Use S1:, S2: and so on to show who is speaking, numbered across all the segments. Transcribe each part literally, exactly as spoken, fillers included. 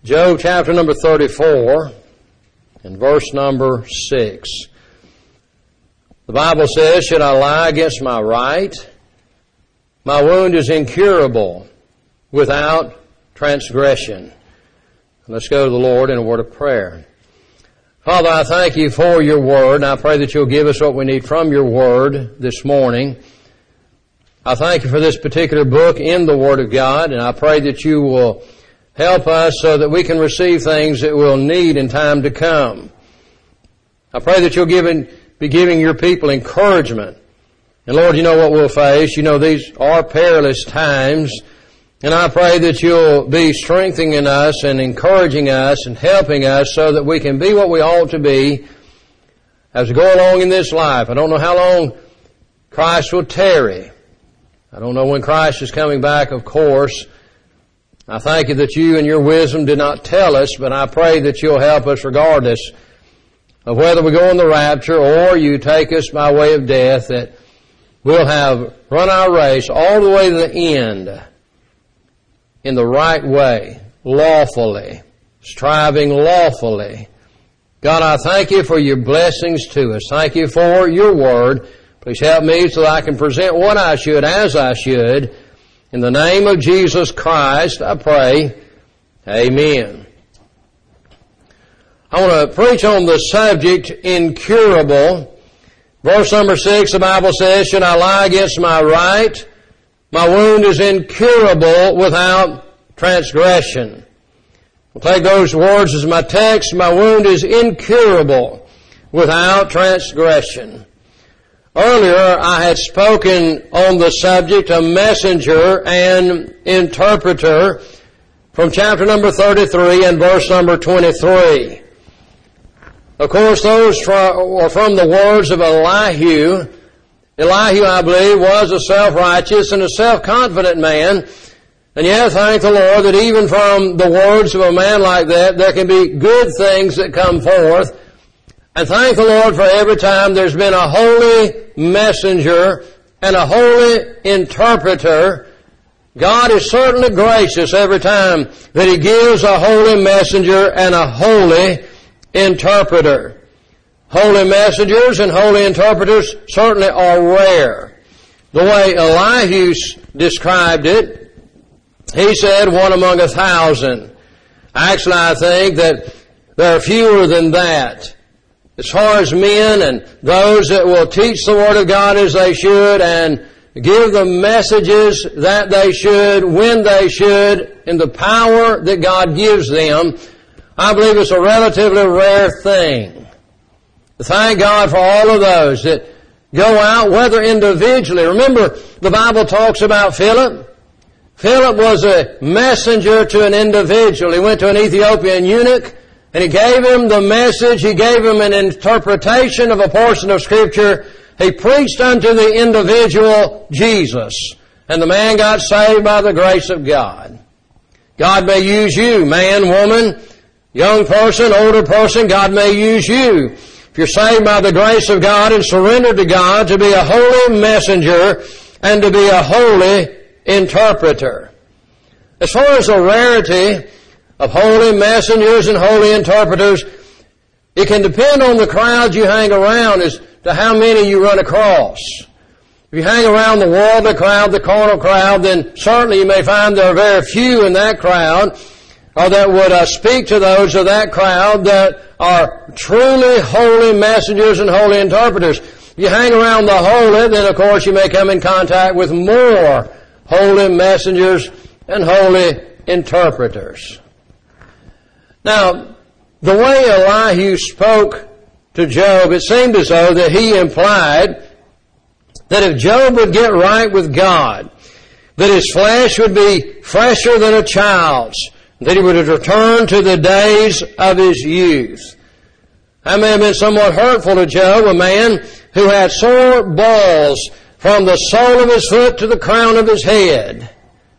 S1: Job chapter number thirty-four and verse number six. The Bible says, should I lie against my right? My wound is incurable without transgression. Let's go to the Lord in a word of prayer. Father, I thank you for your word, and I pray that you'll give us what we need from your word this morning. I thank you for this particular book in the Word of God, and I pray that you will help us so that we can receive things that we'll need in time to come. I pray that you'll give in, be giving your people encouragement. And Lord, you know what we'll face. You know these are perilous times. And I pray that you'll be strengthening us and encouraging us and helping us so that we can be what we ought to be as we go along in this life. I don't know how long Christ will tarry. I don't know when Christ is coming back, of course. I thank you that you and your wisdom did not tell us, but I pray that you'll help us regardless of whether we go in the rapture or you take us by way of death, that we'll have run our race all the way to the end in the right way, lawfully, striving lawfully. God, I thank you for your blessings to us. Thank you for your word. Please help me so that I can present what I should as I should. In the name of Jesus Christ, I pray. Amen. I want to preach on the subject, incurable. Verse number six, the Bible says, should I lie against my right? My wound is incurable without transgression. I'll take those words as my text. My wound is incurable without transgression. Earlier, I had spoken on the subject of messenger and interpreter from chapter number thirty-three and verse number twenty-three. Of course, those were from the words of Elihu. Elihu, I believe, was a self-righteous and a self-confident man. And yet, thank the Lord that even from the words of a man like that, there can be good things that come forth. And thank the Lord for every time there's been a holy messenger and a holy interpreter. God is certainly gracious every time that He gives a holy messenger and a holy interpreter. Holy messengers and holy interpreters certainly are rare. The way Elihu described it, he said one among a thousand. Actually, I think that there are fewer than that. As far as men and those that will teach the Word of God as they should and give the messages that they should, when they should, in the power that God gives them, I believe it's a relatively rare thing. Thank God for all of those that go out, whether individually. Remember, the Bible talks about Philip. Philip was a messenger to an individual. He went to an Ethiopian eunuch, and he gave him the message. He gave him an interpretation of a portion of Scripture. He preached unto the individual Jesus. And the man got saved by the grace of God. God may use you, man, woman, young person, older person. God may use you. If you're saved by the grace of God and surrendered to God, to be a holy messenger and to be a holy interpreter. As far as the rarity of holy messengers and holy interpreters, it can depend on the crowd you hang around as to how many you run across. If you hang around the worldly crowd, the carnal crowd, then certainly you may find there are very few in that crowd, or that would uh, speak to those of that crowd that are truly holy messengers and holy interpreters. If you hang around the holy, then of course you may come in contact with more holy messengers and holy interpreters. Now, the way Elihu spoke to Job, it seemed as though that he implied that if Job would get right with God, that his flesh would be fresher than a child's, that he would return to the days of his youth. That may have been somewhat hurtful to Job, a man who had sore balls from the sole of his foot to the crown of his head.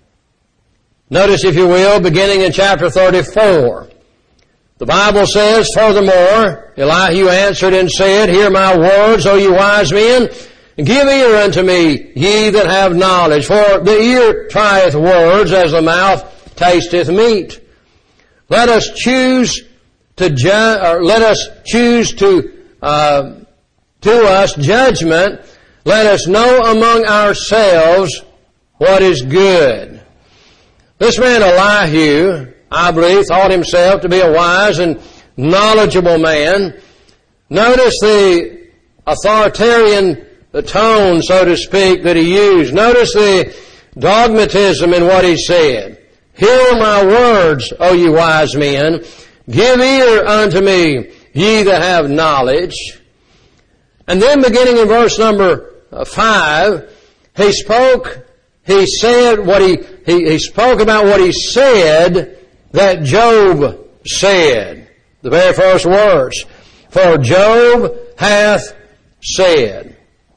S1: Notice, if you will, beginning in chapter thirty-four. The Bible says, furthermore, Elihu answered and said, hear my words, O you wise men, and give ear unto me, ye that have knowledge. For the ear trieth words, as the mouth tasteth meat. Let us choose to ju- or let us choose to uh, to us judgment. Let us know among ourselves what is good. This man Elihu, I believe, thought himself to be a wise and knowledgeable man. Notice the authoritarian tone, so to speak, that he used. Notice the dogmatism in what he said. Hear my words, O ye wise men. Give ear unto me, ye that have knowledge. And then beginning in verse number five, he spoke, he said what he, he, he spoke about what he said that Job said. The very first words. For Job hath said.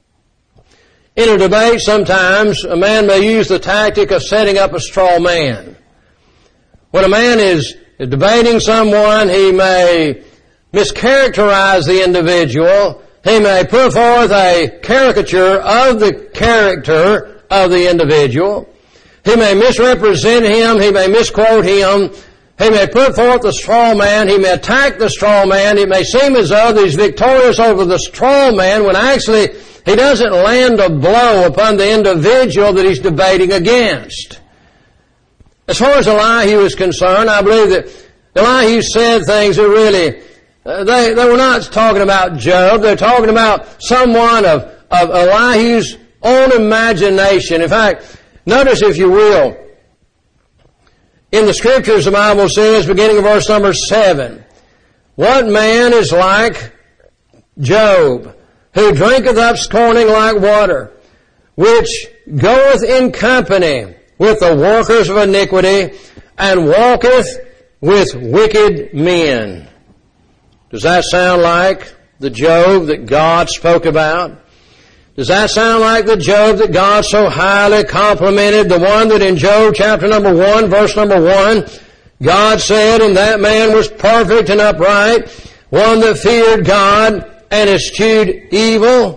S1: In a debate, sometimes a man may use the tactic of setting up a straw man. When a man is debating someone, he may mischaracterize the individual. He may put forth a caricature of the character of the individual. He may misrepresent him. He may misquote him. He may put forth the straw man. He may attack the straw man. It may seem as though he's victorious over the straw man when actually he doesn't land a blow upon the individual that he's debating against. As far as Elihu is concerned, I believe that Elihu said things that really, uh, they, they were not talking about Job. They're talking about someone of, of Elihu's own imagination. In fact, notice, if you will, in the Scriptures, the Bible says, beginning of verse number seven, what man is like Job, who drinketh up scorning like water, which goeth in company with the workers of iniquity, and walketh with wicked men. Does that sound like the Job that God spoke about? Does that sound like the Job that God so highly complimented? The one that in Job chapter number one, verse number one, God said, and that man was perfect and upright, one that feared God and eschewed evil.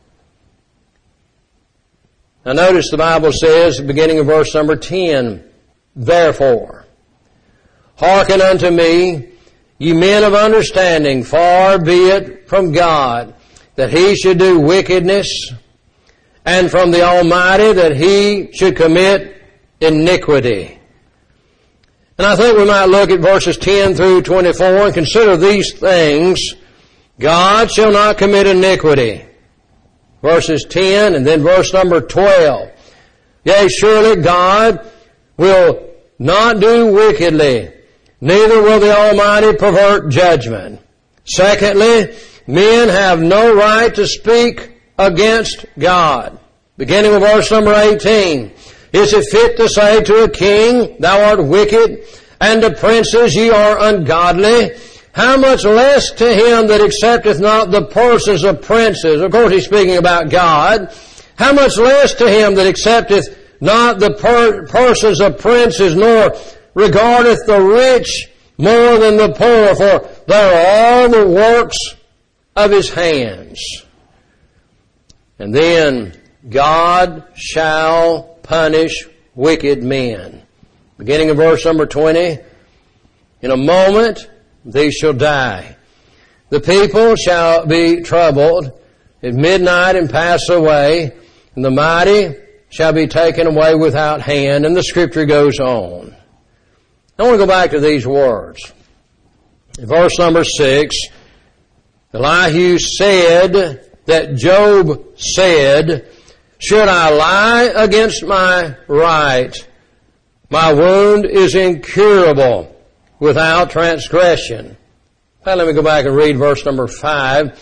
S1: Now notice the Bible says, beginning of verse number ten, therefore, hearken unto me, ye men of understanding, far be it from God that he should do wickedness, and from the Almighty that he should commit iniquity. And I think we might look at verses ten through twenty-four and consider these things. God shall not commit iniquity. Verses ten and then verse number twelve. Yea, surely God will not do wickedly, neither will the Almighty pervert judgment. Secondly, men have no right to speak against God. Beginning with verse number eighteen. Is it fit to say to a king, thou art wicked, and to princes, ye are ungodly? How much less to him that accepteth not the persons of princes? Of course, he's speaking about God. How much less to him that accepteth not the per- persons of princes, nor regardeth the rich more than the poor, for they are all the works of his hands. And then, God shall punish wicked men. Beginning of verse number twenty, in a moment they shall die. The people shall be troubled at midnight and pass away, and the mighty shall be taken away without hand. And the Scripture goes on. I want to go back to these words. In verse number six, Elihu said that Job said, should I lie against my right? My wound is incurable without transgression. Now let me go back and read verse number five.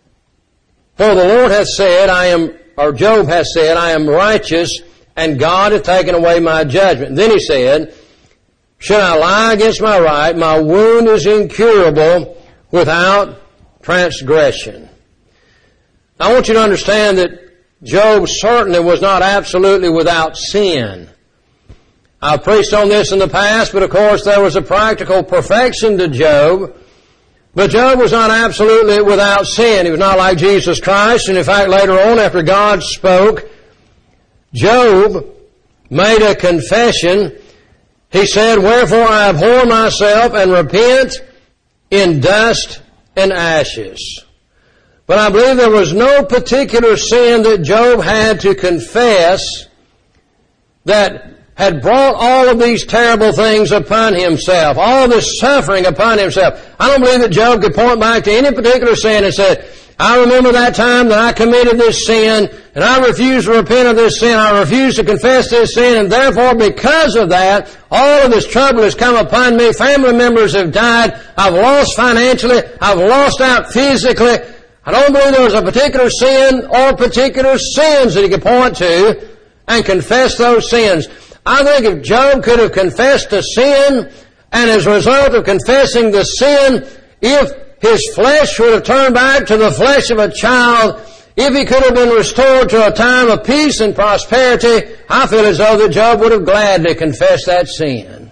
S1: For the Lord hath said, I am, or Job hath said, I am righteous, and God hath taken away my judgment. And then he said, should I lie against my right? My wound is incurable without transgression. I want you to understand that Job certainly was not absolutely without sin. I've preached on this in the past, but of course there was a practical perfection to Job. But Job was not absolutely without sin. He was not like Jesus Christ. And in fact, later on, after God spoke, Job made a confession He said, wherefore I abhor myself and repent in dust and ashes. But I believe there was no particular sin that Job had to confess that had brought all of these terrible things upon himself, all this suffering upon himself. I don't believe that Job could point back to any particular sin and say, I remember that time that I committed this sin, and I refused to repent of this sin, I refused to confess this sin, and therefore because of that, all of this trouble has come upon me, family members have died, I've lost financially, I've lost out physically. I don't believe there was a particular sin or particular sins that he could point to and confess those sins. I think if Job could have confessed a sin, and as a result of confessing the sin, if his flesh would have turned back to the flesh of a child, if he could have been restored to a time of peace and prosperity, I feel as though that Job would have gladly confessed that sin.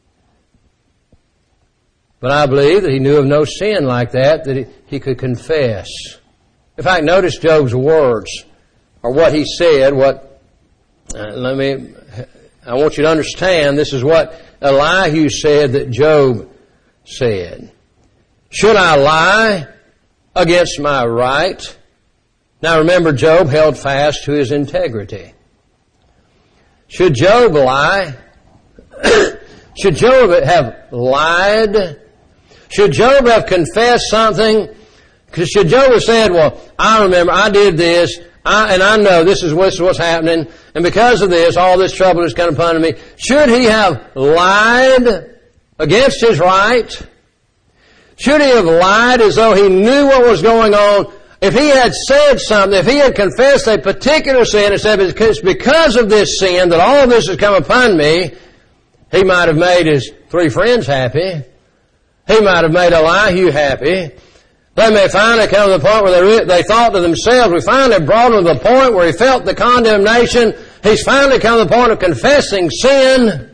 S1: But I believe that he knew of no sin like that that he, he could confess. In fact, notice Job's words, or what he said, what, uh, let me, I want you to understand, this is what Elihu said that Job said. Should I lie against my right? Now remember, Job held fast to his integrity. Should Job lie? Should Job have lied? Should Job have confessed something? Should Job have said, well, I remember, I did this, I, and I know this is, this is what's happening, and because of this, all this trouble has come upon me. Should he have lied against his right? Should he have lied as though he knew what was going on? If he had said something, if he had confessed a particular sin and said, it's because of this sin that all of this has come upon me, he might have made his three friends happy. He might have made Elihu happy. They may finally come to the point where they, they thought to themselves, we finally brought him to the point where he felt the condemnation. He's finally come to the point of confessing sin.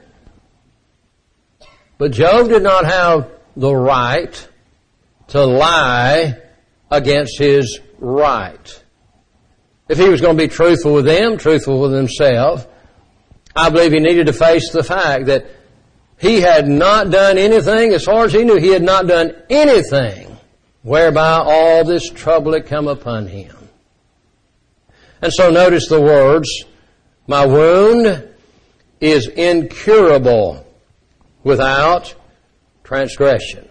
S1: But Job did not have the right to lie against his right. If he was going to be truthful with them, truthful with himself, I believe he needed to face the fact that he had not done anything, as far as he knew, he had not done anything whereby all this trouble had come upon him. And so notice the words, my wound is incurable without transgression.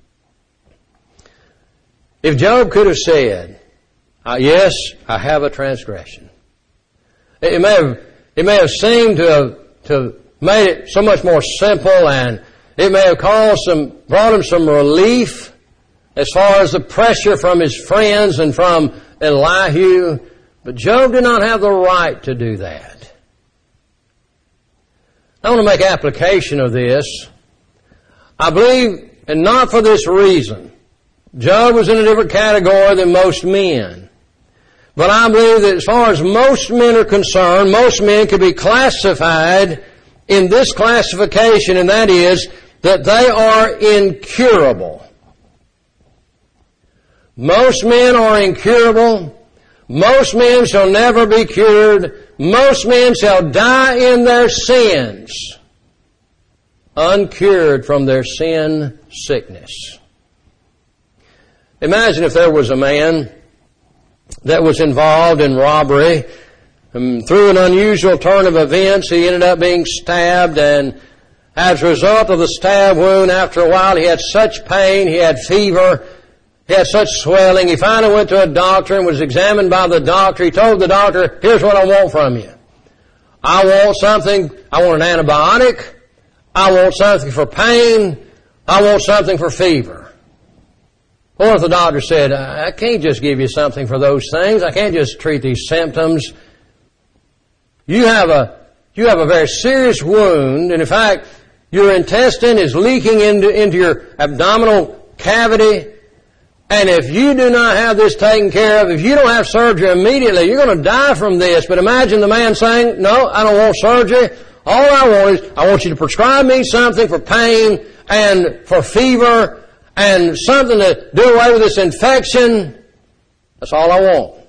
S1: If Job could have said, uh, yes, I have a transgression. It may have, it may have seemed to have, to have made it so much more simple, and it may have caused some, brought him some relief as far as the pressure from his friends and from Elihu. But Job did not have the right to do that. I want to make application of this. I believe, and not for this reason, Job was in a different category than most men. But I believe that as far as most men are concerned, most men could be classified in this classification, and that is that they are incurable. Most men are incurable. Most men shall never be cured. Most men shall die in their sins, uncured from their sin sickness. Imagine if there was a man that was involved in robbery. Um, through an unusual turn of events, he ended up being stabbed, and as a result of the stab wound, after a while he had such pain, he had fever, he had such swelling. He finally went to a doctor and was examined by the doctor. He told the doctor, here's what I want from you. I want something, I want an antibiotic, I want something for pain, I want something for fever. Or if the doctor said, I can't just give you something for those things. I can't just treat these symptoms. You have a, you have a very serious wound, and in fact, your intestine is leaking into, into your abdominal cavity. And if you do not have this taken care of, if you don't have surgery immediately, you're going to die from this. But imagine the man saying, no, I don't want surgery. All I want is, I want you to prescribe me something for pain and for fever and something to do away with this infection. That's all I want.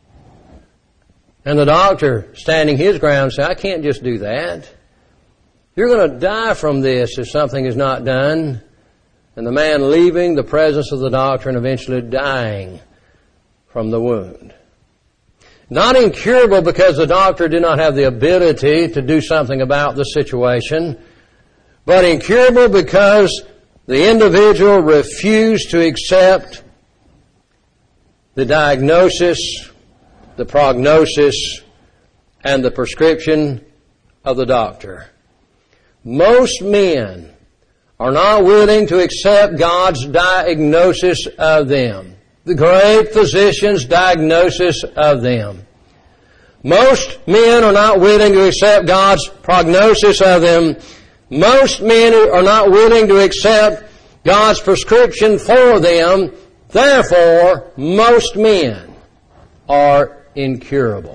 S1: And the doctor, standing his ground, said, I can't just do that. You're going to die from this if something is not done. And the man leaving the presence of the doctor and eventually dying from the wound. Not incurable because the doctor did not have the ability to do something about the situation, but incurable because the individual refused to accept the diagnosis, the prognosis, and the prescription of the doctor. Most men are not willing to accept God's diagnosis of them, the great physician's diagnosis of them. Most men are not willing to accept God's prognosis of them. Most men are not willing to accept God's prescription for them. Therefore, most men are incurable.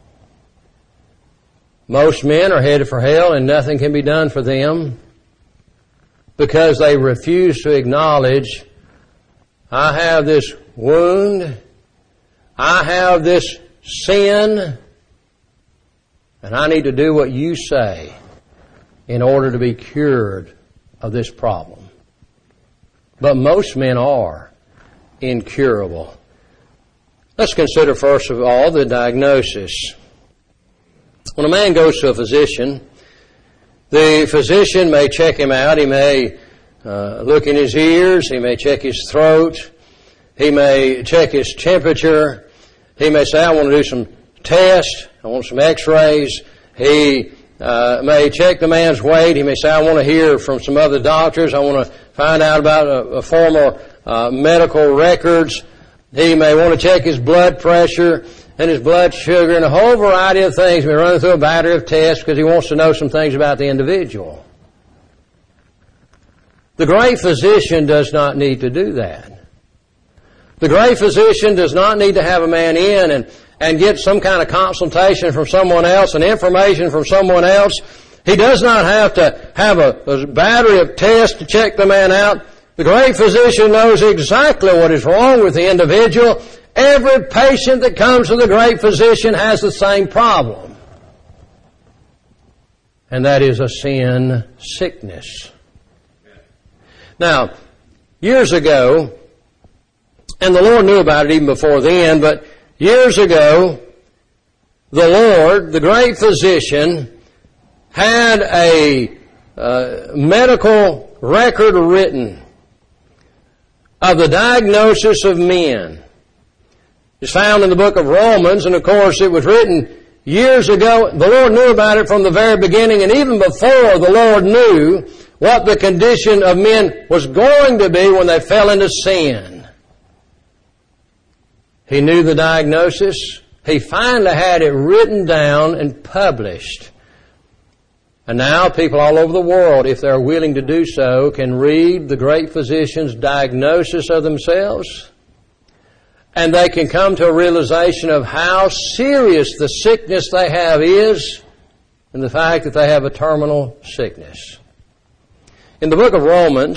S1: Most men are headed for hell and nothing can be done for them because they refuse to acknowledge, I have this wound, I have this sin, and I need to do what you say in order to be cured of this problem. But most men are incurable. Let's consider first of all the diagnosis. When a man goes to a physician, the physician may check him out. He may uh, look in his ears. He may check his throat. He may check his temperature. He may say, I want to do some tests. I want some x-rays. He uh, may check the man's weight. He may say, I want to hear from some other doctors. I want to find out about a, a former uh, medical records. He may want to check his blood pressure and his blood sugar and a whole variety of things. He may run through a battery of tests because he wants to know some things about the individual. The great physician does not need to do that. The great physician does not need to have a man in and, and get some kind of consultation from someone else and information from someone else. He does not have to have a, a battery of tests to check the man out. The great physician knows exactly what is wrong with the individual. Every patient that comes to the great physician has the same problem. And that is a sin sickness. Now, years ago, and the Lord knew about it even before then, but years ago, the Lord, the great physician, had a uh, medical record written of the diagnosis of men. It's found in the book of Romans, and of course it was written years ago. The Lord knew about it from the very beginning, and even before the Lord knew what the condition of men was going to be when they fell into sin. He knew the diagnosis. He finally had it written down and published. And now people all over the world, if they're willing to do so, can read the great physician's diagnosis of themselves. And they can come to a realization of how serious the sickness they have is and the fact that they have a terminal sickness. In the book of Romans,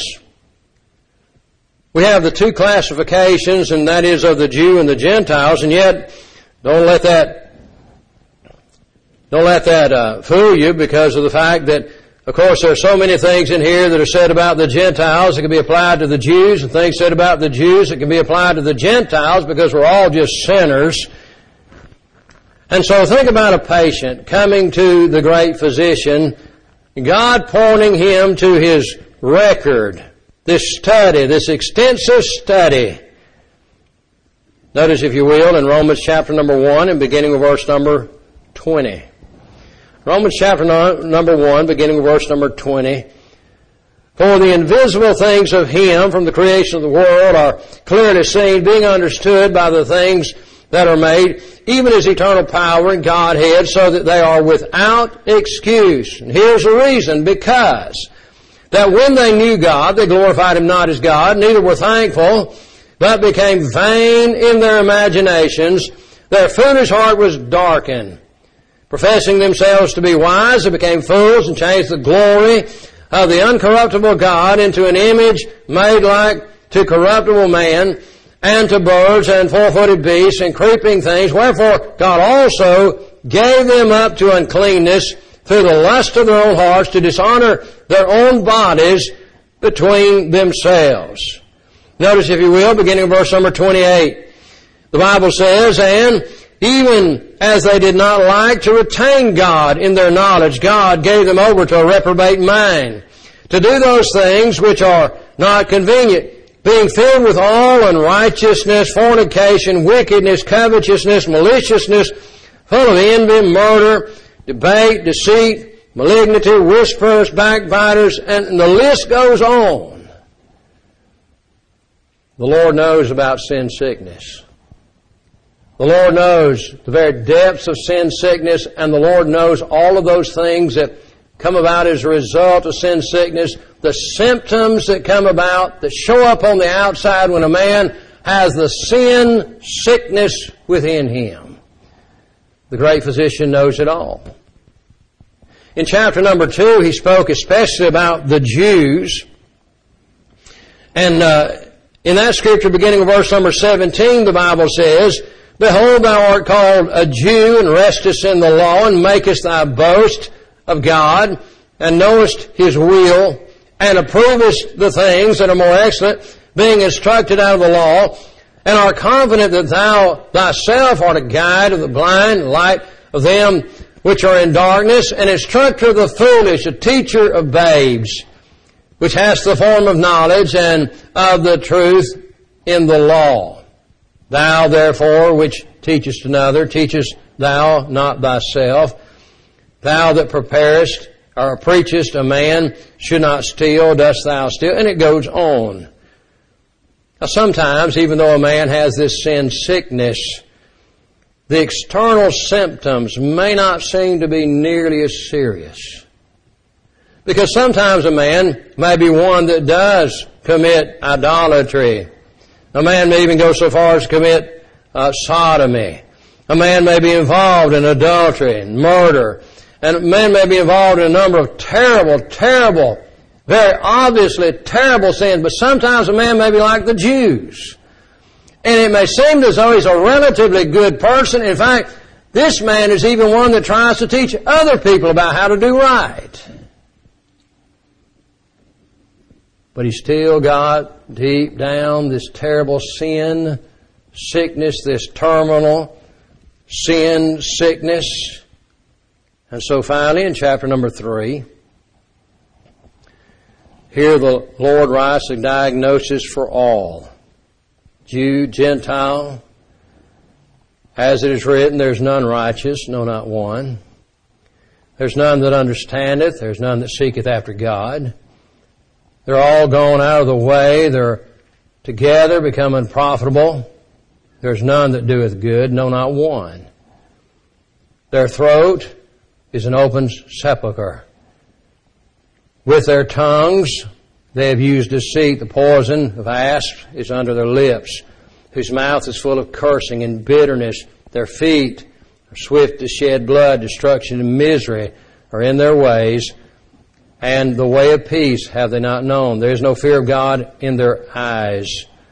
S1: we have the two classifications, and that is of the Jew and the Gentiles, and yet don't let that don't let that uh, fool you because of the fact that, of course, there are so many things in here that are said about the Gentiles that can be applied to the Jews, and things said about the Jews that can be applied to the Gentiles because we're all just sinners. And so think about a patient coming to the great physician, God pointing him to his record, this study, this extensive study. Notice, if you will, in Romans chapter number one and beginning with verse number twenty. Romans chapter number one, beginning with verse number twenty. For the invisible things of Him from the creation of the world are clearly seen, being understood by the things that are made, even His eternal power and Godhead, so that they are without excuse. And here's the reason, because that when they knew God, they glorified Him not as God, neither were thankful, but became vain in their imaginations. Their foolish heart was darkened. Professing themselves to be wise, they became fools and changed the glory of the uncorruptible God into an image made like to corruptible man, and to birds and four-footed beasts and creeping things. Wherefore God also gave them up to uncleanness through the lust of their own hearts to dishonor their own bodies between themselves. Notice, if you will, beginning of verse number twenty-eight. The Bible says, and even as they did not like to retain God in their knowledge, God gave them over to a reprobate mind, to do those things which are not convenient, being filled with all unrighteousness, fornication, wickedness, covetousness, maliciousness, full of envy, murder, debate, deceit, malignity, whisperers, backbiters, and the list goes on. The Lord knows about sin sickness. The Lord knows the very depths of sin sickness, and the Lord knows all of those things that come about as a result of sin sickness, the symptoms that come about, that show up on the outside when a man has the sin sickness within him. The great physician knows it all. In chapter number two, he spoke especially about the Jews. And uh, in that scripture, beginning with verse number seventeen, the Bible says, Behold, thou art called a Jew, and restest in the law, and makest thy boast of God, and knowest His will, and approvest the things that are more excellent, being instructed out of the law, and art confident that thou thyself art a guide of the blind, light of them which are in darkness, an instructor of the foolish, a teacher of babes, which hast the form of knowledge and of the truth in the law. Thou therefore, which teachest another, teachest thou not thyself. Thou that preparest or preachest a man should not steal, dost thou steal? And it goes on. Now sometimes, even though a man has this sin sickness, the external symptoms may not seem to be nearly as serious. Because sometimes a man may be one that does commit idolatry. A man may even go so far as to commit uh, sodomy. A man may be involved in adultery and murder. And a man may be involved in a number of terrible, terrible, very obviously terrible sins. But sometimes a man may be like the Jews. And it may seem as though he's a relatively good person. In fact, this man is even one that tries to teach other people about how to do right. But he's still got deep down this terrible sin sickness, this terminal sin sickness. And so finally in chapter number three, here the Lord writes a diagnosis for all. Jew, Gentile. As it is written, there's none righteous, no, not one. There's none that understandeth, there's none that seeketh after God. They're all gone out of the way. They're together become unprofitable. There's none that doeth good, no, not one. Their throat is an open sepulchre. With their tongues they have used deceit. The poison of asps is under their lips, whose mouth is full of cursing and bitterness. Their feet are swift to shed blood. Destruction and misery are in their ways. And the way of peace have they not known. There is no fear of God in their eyes.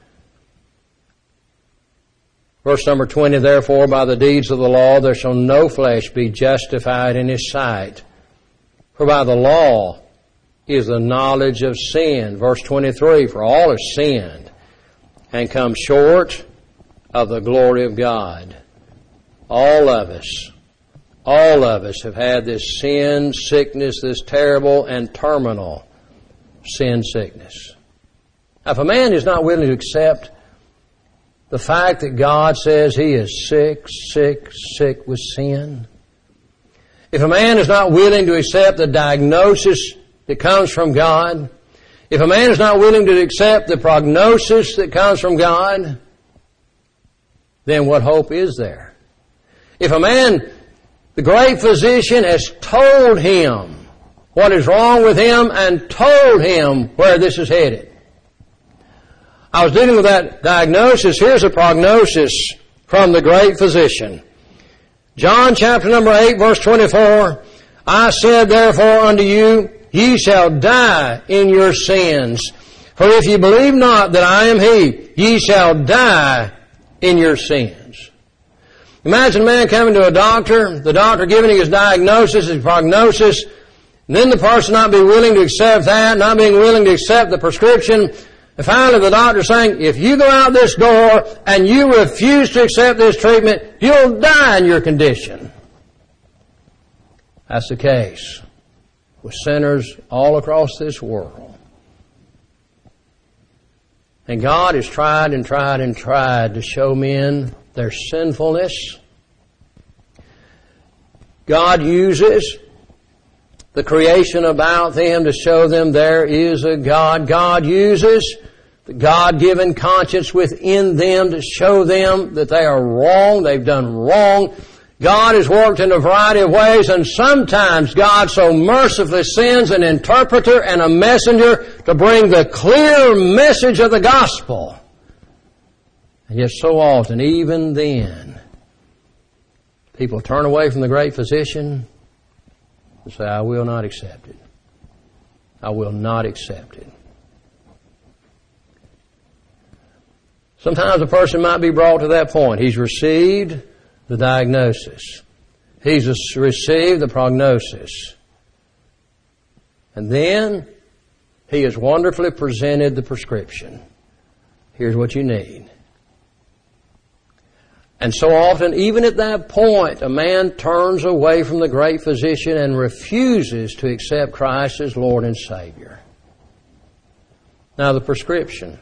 S1: Verse number twenty, Therefore by the deeds of the law there shall no flesh be justified in His sight. For by the law is the knowledge of sin. Verse twenty-three, For all have sinned and come short of the glory of God. All of us. All of us have had this sin sickness, this terrible and terminal sin sickness. Now, if a man is not willing to accept the fact that God says he is sick, sick, sick with sin, if a man is not willing to accept the diagnosis that comes from God, if a man is not willing to accept the prognosis that comes from God, then what hope is there? If a man, the great physician, has told him what is wrong with him and told him where this is headed. I was dealing with that diagnosis. Here's a prognosis from the great physician. John chapter number eight, verse twenty-four, I said therefore unto you, ye shall die in your sins. For if ye believe not that I am He, ye shall die in your sins. Imagine a man coming to a doctor, the doctor giving him his diagnosis, his prognosis, and then the person not be willing to accept that, not being willing to accept the prescription. And finally the doctor saying, if you go out this door and you refuse to accept this treatment, you'll die in your condition. That's the case with sinners all across this world. And God has tried and tried and tried to show men their sinfulness. God uses the creation about them to show them there is a God. God uses the God-given conscience within them to show them that they are wrong, they've done wrong. God has worked in a variety of ways, and sometimes God so mercifully sends an interpreter and a messenger to bring the clear message of the gospel. And yet so often, even then, people turn away from the great physician and say, I will not accept it. I will not accept it. Sometimes a person might be brought to that point. He's received the diagnosis. He's received the prognosis. And then he has wonderfully presented the prescription. Here's what you need. And so often, even at that point, a man turns away from the great physician and refuses to accept Christ as Lord and Savior. Now the prescription.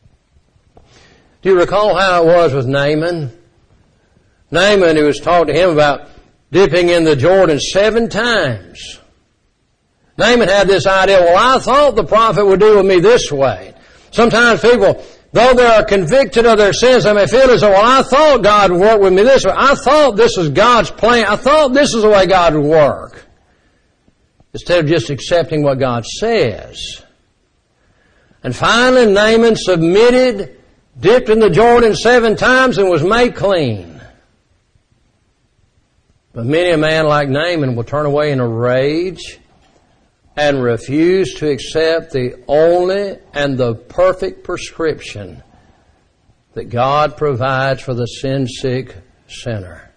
S1: Do you recall how it was with Naaman? Naaman, who was talking to him about dipping in the Jordan seven times. Naaman had this idea, well, I thought the prophet would do with me this way. Sometimes people, though they are convicted of their sins, they may feel as though, well, I thought God would work with me this way. I thought this was God's plan. I thought this is the way God would work. Instead of just accepting what God says. And finally, Naaman submitted, dipped in the Jordan seven times, and was made clean. But many a man like Naaman will turn away in a rage and refuse to accept the only and the perfect prescription that God provides for the sin-sick sinner.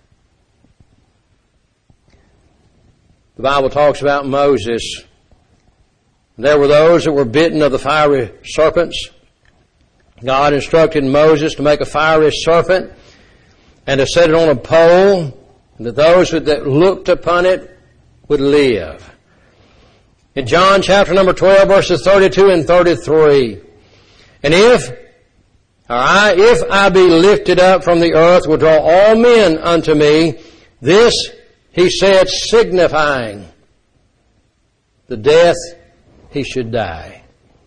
S1: The Bible talks about Moses. There were those that were bitten of the fiery serpents. God instructed Moses to make a fiery serpent and to set it on a pole, and that those that looked upon it would live. In John chapter number twelve, verses thirty-two and thirty-three, and if, or I, if I be lifted up from the earth, will draw all men unto me. This he said, signifying the death he should die.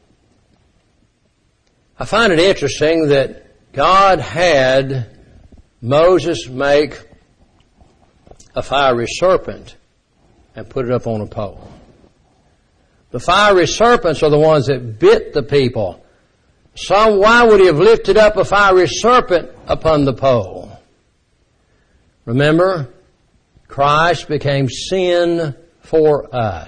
S1: I find it interesting that God had Moses make a fiery serpent and put it up on a pole. The fiery serpents are the ones that bit the people. So why would he have lifted up a fiery serpent upon the pole? Remember, Christ became sin for us.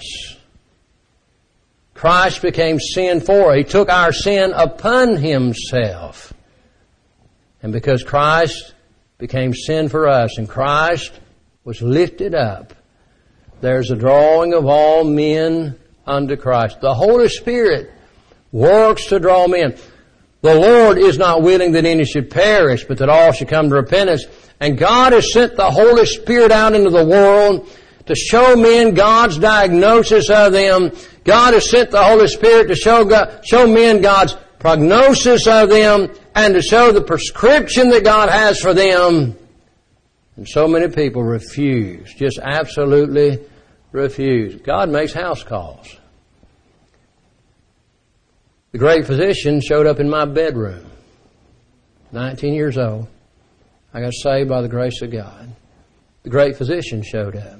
S1: Christ became sin for us. He took our sin upon himself. And because Christ became sin for us and Christ was lifted up, there's a drawing of all men unto Christ. The Holy Spirit works to draw men. The Lord is not willing that any should perish, but that all should come to repentance. And God has sent the Holy Spirit out into the world to show men God's diagnosis of them. God has sent the Holy Spirit to show God, show men God's prognosis of them and to show the prescription that God has for them. And so many people refuse, just absolutely refuse. God makes house calls. The great physician showed up in my bedroom. nineteen years old. I got saved by the grace of God. The great physician showed up.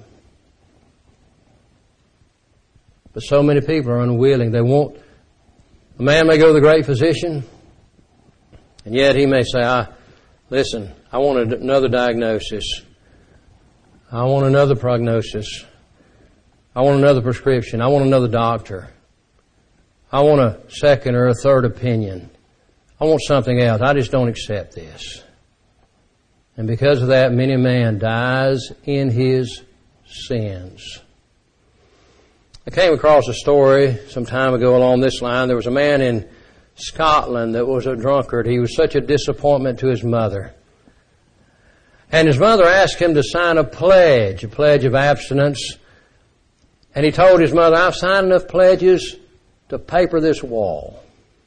S1: But so many people are unwilling. They won't. A man may go to the great physician, and yet he may say, I, listen, I want another diagnosis. I want another prognosis. I want another prescription. I want another doctor. I want a second or a third opinion. I want something else. I just don't accept this. And because of that, many a man dies in his sins. I came across a story some time ago along this line. There was a man in Scotland that was a drunkard. He was such a disappointment to his mother. And his mother asked him to sign a pledge, a pledge of abstinence. And he told his mother, I've signed enough pledges to paper this wall.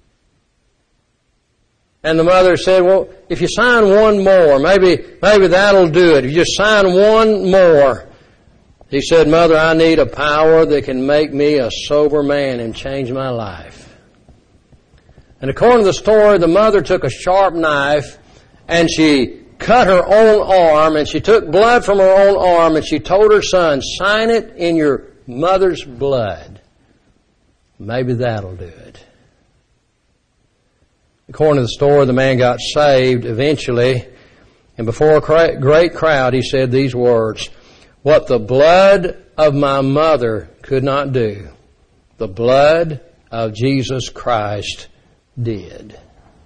S1: And the mother said, well, if you sign one more, maybe, maybe that'll do it. If you just sign one more. He said, Mother, I need a power that can make me a sober man and change my life. And according to the story, the mother took a sharp knife and she cut her own arm, and she took blood from her own arm, and she told her son, sign it in your mother's blood. Maybe that'll do it. According to the story, the man got saved eventually, and before a great crowd, he said these words, what the blood of my mother could not do, the blood of Jesus Christ did.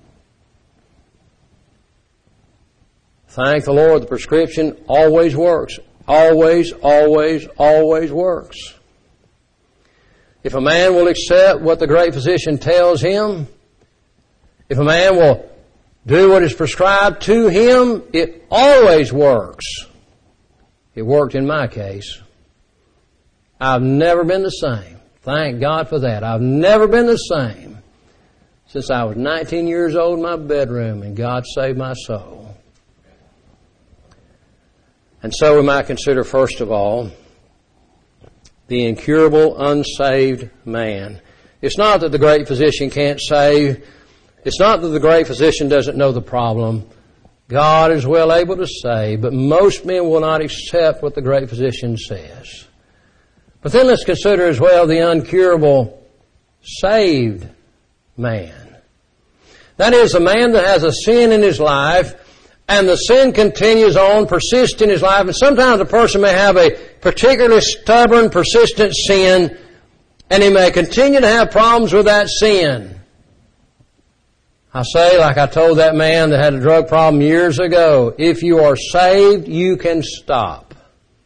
S1: Thank the Lord, the prescription always works. Always, always, always works. If a man will accept what the great physician tells him, if a man will do what is prescribed to him, it always works. It worked in my case. I've never been the same. Thank God for that. I've never been the same since I was nineteen years old in my bedroom, and God saved my soul. And so we might consider, first of all, the incurable, unsaved man. It's not that the great physician can't save. It's not that the great physician doesn't know the problem. God is well able to save, but most men will not accept what the great physician says. But then let's consider as well the uncurable, saved man. That is, a man that has a sin in his life, and the sin continues on, persists in his life. And sometimes a person may have a particularly stubborn, persistent sin, and he may continue to have problems with that sin. I say, like I told that man that had a drug problem years ago, if you are saved, you can stop.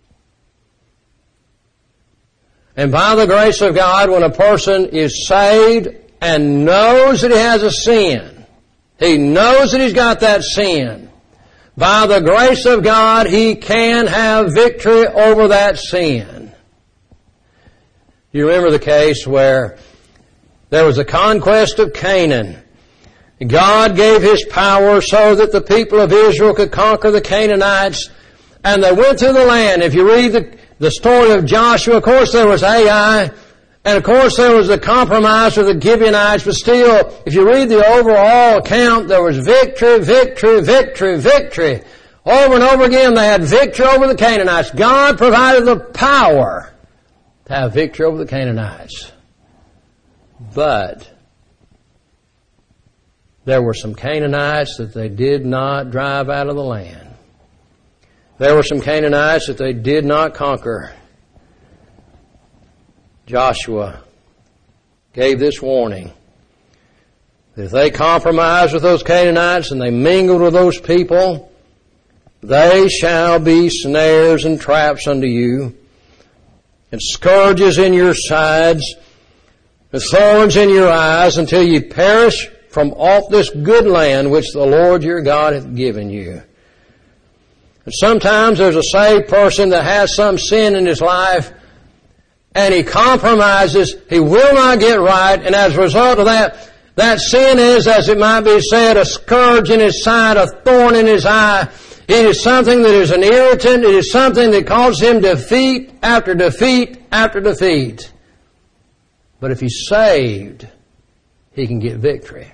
S1: And by the grace of God, when a person is saved and knows that he has a sin, he knows that he's got that sin, by the grace of God, he can have victory over that sin. You remember the case where there was a conquest of Canaan. God gave His power so that the people of Israel could conquer the Canaanites, and they went through the land. If you read the, the story of Joshua, of course there was Ai, and of course there was the compromise with the Gibeonites, but still, if you read the overall account, there was victory, victory, victory, victory. Over and over again, they had victory over the Canaanites. God provided the power to have victory over the Canaanites. But there were some Canaanites that they did not drive out of the land. There were some Canaanites that they did not conquer. Joshua gave this warning. If they compromised with those Canaanites and they mingled with those people, they shall be snares and traps unto you, and scourges in your sides, and thorns in your eyes, until ye perish from off this good land which the Lord your God hath given you. And sometimes there's a saved person that has some sin in his life, and he compromises, he will not get right, and as a result of that, that sin is, as it might be said, a scourge in his side, a thorn in his eye. It is something that is an irritant. It is something that causes him defeat after defeat after defeat. But if he's saved, he can get victory.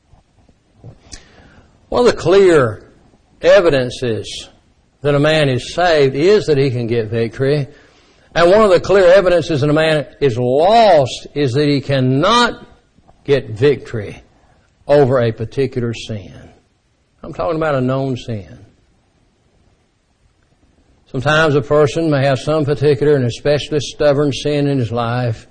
S1: One of the clear evidences that a man is saved is that he can get victory. And one of the clear evidences that a man is lost is that he cannot get victory over a particular sin. I'm talking about a known sin. Sometimes a person may have some particular and especially stubborn sin in his life.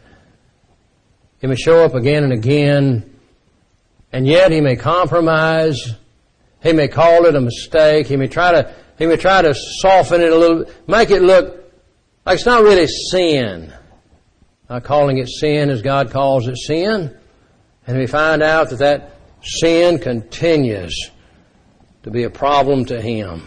S1: It may show up again and again, and yet he may compromise, He may call it a mistake. He may try to, he may try to soften it a little, make it look like it's not really sin. Not calling it sin as God calls it sin. And we find out that that sin continues to be a problem to him.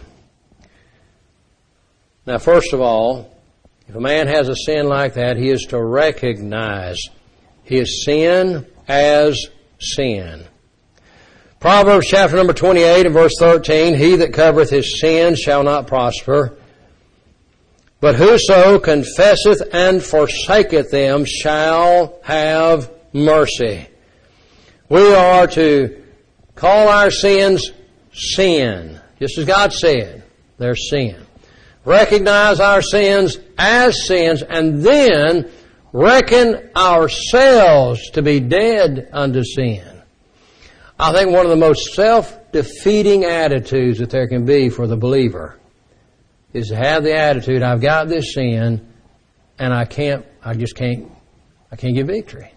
S1: Now, first of all, if a man has a sin like that, he is to recognize his sin as sin. Proverbs chapter number twenty-eight and verse thirteen, he that covereth his sins shall not prosper, but whoso confesseth and forsaketh them shall have mercy. We are to call our sins sin, just as God said, they're sin. Recognize our sins as sins, and then reckon ourselves to be dead unto sin. I think one of the most self-defeating attitudes that there can be for the believer is to have the attitude, I've got this sin, and I can't, I just can't, I can't get victory.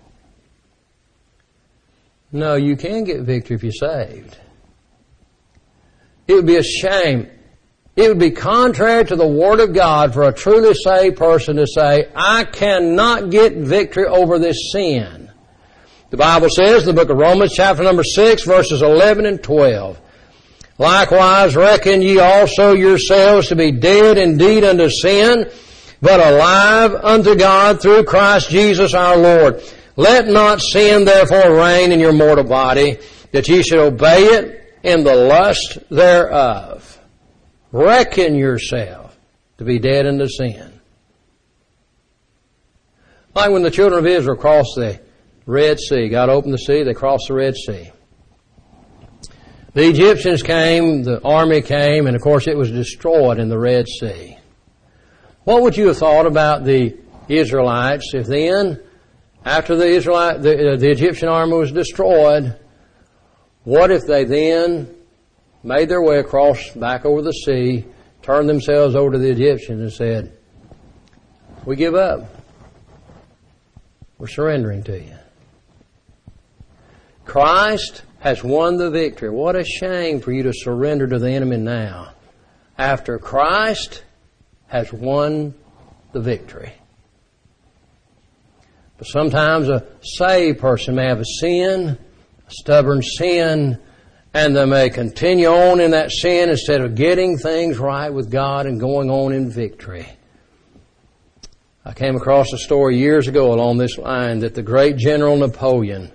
S1: No, you can get victory if you're saved. It would be a shame. It would be contrary to the Word of God for a truly saved person to say, I cannot get victory over this sin. The Bible says in the book of Romans chapter number six verses eleven and twelve, likewise reckon ye also yourselves to be dead indeed unto sin, but alive unto God through Christ Jesus our Lord. Let not sin therefore reign in your mortal body, that ye should obey it in the lust thereof. Reckon yourself to be dead unto sin. Like when the children of Israel crossed the Red Sea. God opened the sea, they crossed the Red Sea. The Egyptians came, the army came, and of course it was destroyed in the Red Sea. What would you have thought about the Israelites if then, after the Israelite, the, uh, the Egyptian army was destroyed, what if they then made their way across back over the sea, turned themselves over to the Egyptians and said, we give up. We're surrendering to you. Christ has won the victory. What a shame for you to surrender to the enemy now, after Christ has won the victory. But sometimes a saved person may have a sin, a stubborn sin, and they may continue on in that sin instead of getting things right with God and going on in victory. I came across a story years ago along this line that the great General Napoleon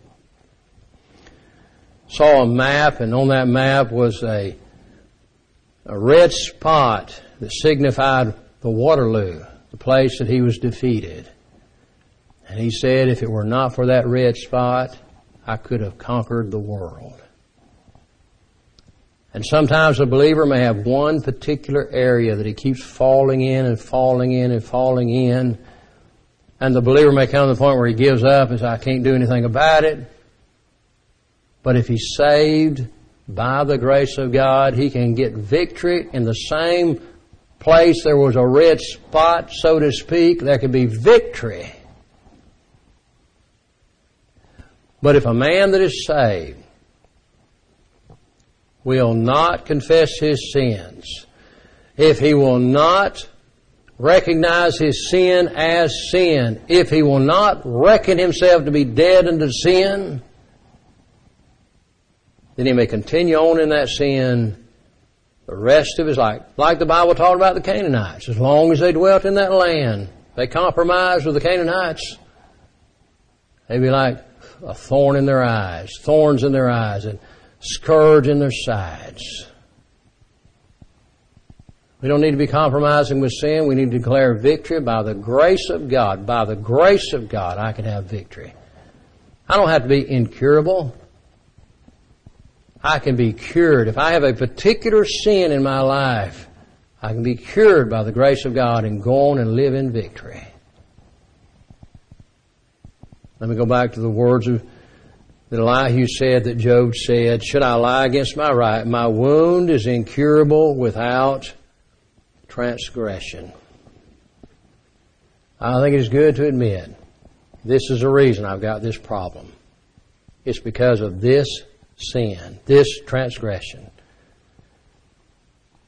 S1: saw a map, and on that map was a, a red spot that signified the Waterloo, the place that he was defeated. And he said, if it were not for that red spot, I could have conquered the world. And sometimes a believer may have one particular area that he keeps falling in and falling in and falling in. And the believer may come to the point where he gives up and says, I can't do anything about it. But if he's saved by the grace of God, he can get victory in the same place there was a red spot, so to speak. There can be victory. But if a man that is saved will not confess his sins, if he will not recognize his sin as sin, if he will not reckon himself to be dead unto sin, then he may continue on in that sin the rest of his life. Like the Bible taught about the Canaanites. As long as they dwelt in that land, they compromised with the Canaanites. They'd be like a thorn in their eyes, thorns in their eyes, and scourge in their sides. We don't need to be compromising with sin. We need to declare victory by the grace of God. By the grace of God, I can have victory. I don't have to be incurable. I can be cured. If I have a particular sin in my life, I can be cured by the grace of God and go on and live in victory. Let me go back to the words of that Elihu said, that Job said, should I lie against my right? My wound is incurable without transgression. I think it is good to admit, this is the reason I've got this problem. It's because of this sin, this transgression.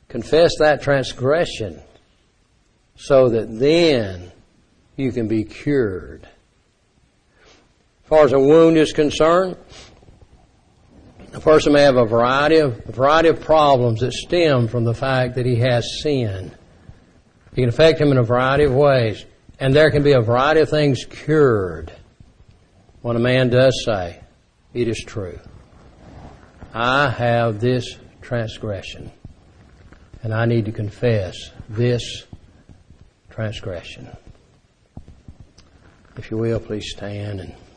S1: confess that transgression so that then you can be cured. As far as a wound is concerned, a person may have a variety of a variety of problems that stem from the fact that he has sin. It can affect him in a variety of ways, and there can be a variety of things cured when a man does say, "It is true. I have this transgression, and I need to confess this transgression." If you will, please stand and